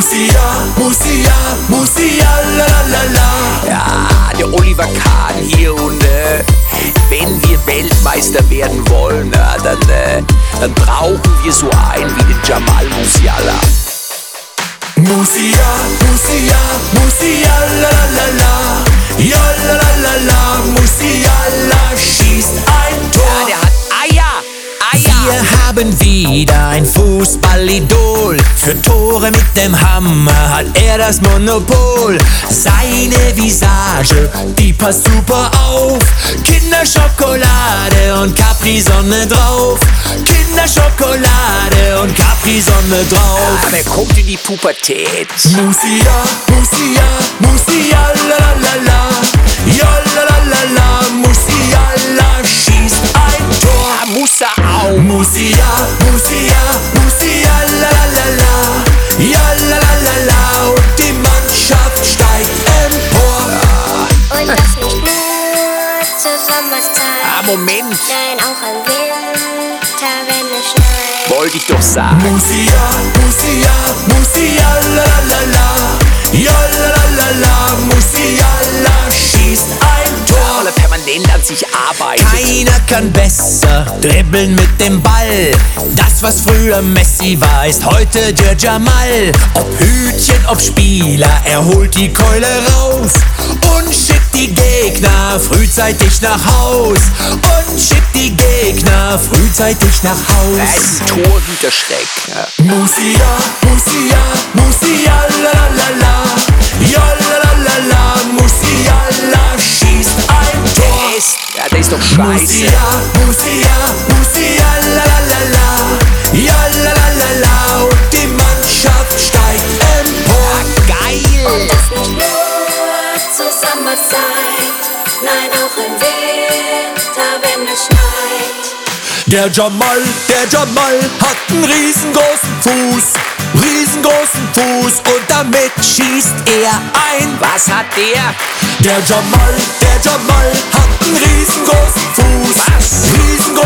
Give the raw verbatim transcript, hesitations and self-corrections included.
Musia, Musia, Musia, la la la. Ja, der Oliver Kahn hier und äh, wenn wir Weltmeister werden wollen, na, dann, äh, dann brauchen wir so einen wie den Jamal Musiala. Musia, Musia, Musia, la la la. Ja, la la la la. Musiala schießt ein Tor. Ja, der hat Eier, Eier. Wir haben wieder ein Fußballidol. Für Tore mit dem Hammer hat er das Monopol. Seine Visage, die passt super auf. Kinderschokolade und Capri-Sonne drauf. Kinderschokolade und Capri-Sonne drauf. Aber er kommt in die Pubertät. Musia, Musia, Musia, la la la la. Ja, la la la la. Musiala schießt ein Tor. Da muss er auch. Musia, Musia, Musia, la la la la. Ja, la la la la. Und die Mannschaft steigt empor. Und das nicht nur zur Sommerszeit. Ah, Moment. Nein, auch im Winter, wenn es schneit. Wollte ich doch sagen. Musia, Musia, Musia, la la la. Ja, la la la la. Musiala schießt ein Tor. Weil er permanent an sich arbeitet. Keiner kann besser dribbeln mit dem Ball. Das, was früher Messi war, ist heute der Jamal. Ob Hütchen, ob Spieler, er holt die Keule raus und schickt die Gegner frühzeitig nach Haus. Und schickt die Gegner frühzeitig nach Er Haus. ist ein Torhüterschreck. Ja. Musia, Musia, Musia, la la la la. Ja, la la la la. Musiala schießt ein Tor. Der ist, ja, der ist doch scheiße. Musia, Musia, Musia, la la la la. Ja, la la la la. Und die Mannschaft steigt empor. Geil. Und das nicht nur zur Sommerzeit. Nein, auch im Winter, wenn es schneit. Der Jamal, der Jamal hat einen riesengroßen Fuß, riesengroßen Fuß und damit schießt er ein. Was hat der? Der Jamal, der Jamal hat einen riesengroßen Fuß, Was? riesengroßen